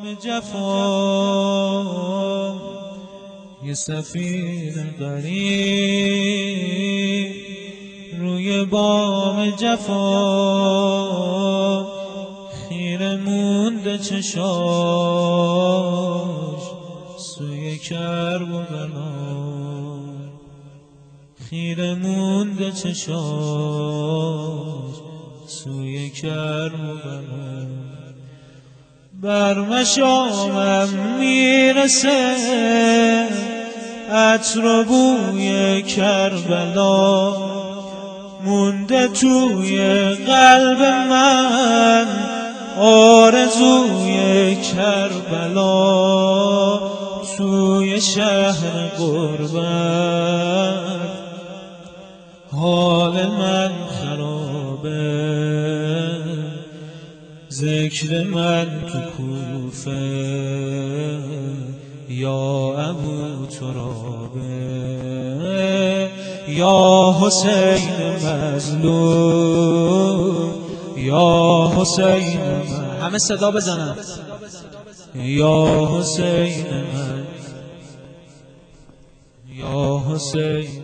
جفا یه سفیر غریب روی بام جفا خیره مونده چشاش سوی کرب و بلا، خیره مونده چشاش سوی کرب و بلا. بر مشامم میرسه عطر و بوی کربلا، مونده توی قلب من آرزوی کربلا. توی شهر غربت حال من خرابه، ذکر من تو کوفه یا ابو ترابه، یا حسین مظلوم، یا حسین من. همه صدا بزنن. یا حسین من، یا حسین